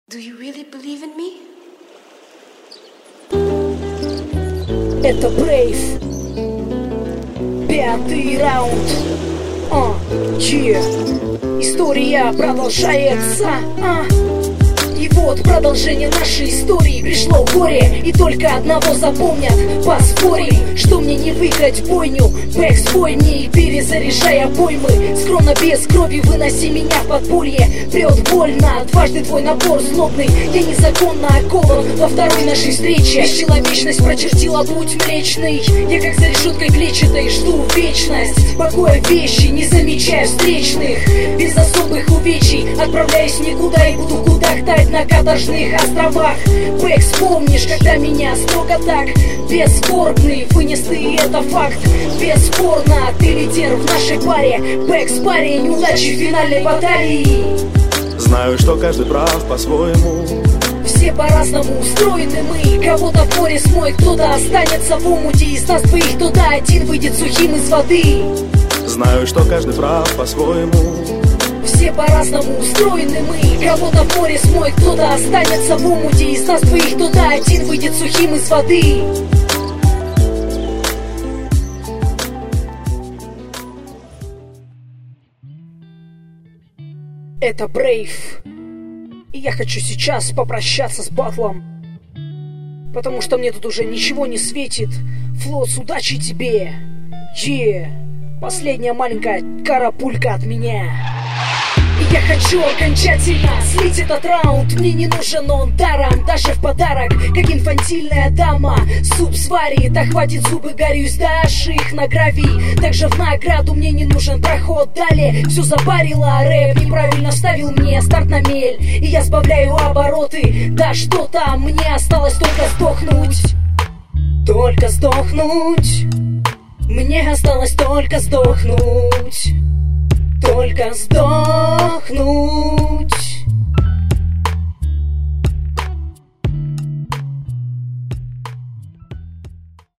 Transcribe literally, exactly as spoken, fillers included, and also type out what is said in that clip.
Do you really believe in me? Это Брейв. Пятый раунд. А, че? История продолжается. А. И вот продолжение нашей истории. Пришло горе, и только одного запомнят. Поспорим, что мне не выиграть бойню. Бэк спой мне и перезаряжай обоймы. Скромно без крови выноси меня в подполье. Прет больно, дважды твой напор злобный. Я незаконно окован во второй нашей встрече. Бесчеловечность прочертила путь млечный. Я как за решеткой клетчатой жду вечность. Покоя вещи, не замечая встречных. Без особых увечий отправляюсь никуда и буду кудахтать на каторжных островах. Бэк, вспомнишь, когда меня строго так бесспорный вынес ты, это факт. Бесспорно, ты лидер в нашей паре. Бэк, с паре, неудачи в финальной баталии. Знаю, что каждый прав по-своему. Все по-разному устроены мы. Кого-то в море смоет, кто-то останется в омуте. Из нас двоих кто-то один выйдет сухим из воды. Знаю, что каждый прав по-своему. Все по-разному устроены мы. Кого-то в море смоет, кто-то останется в омуте. Из нас двоих кто-то один выйдет сухим из воды. Это Брейв. И я хочу сейчас попрощаться с батлом, потому что мне тут уже ничего не светит. Флотс, удачи тебе. Е, последняя маленькая карапулька от меня. И я хочу окончательно слить этот раунд. Мне не нужен он даром, даже в подарок, как инфантильная дама. Суп сварит, а хватит зубы, горюсь, дашь их на гравий. Также в награду мне не нужен проход. Далее все запарило, рэп неправильно ставил мне старт на мель. И я сбавляю обороты, да что там, мне осталось только сдохнуть. Только сдохнуть. Мне осталось только сдохнуть. Только сдохнуть.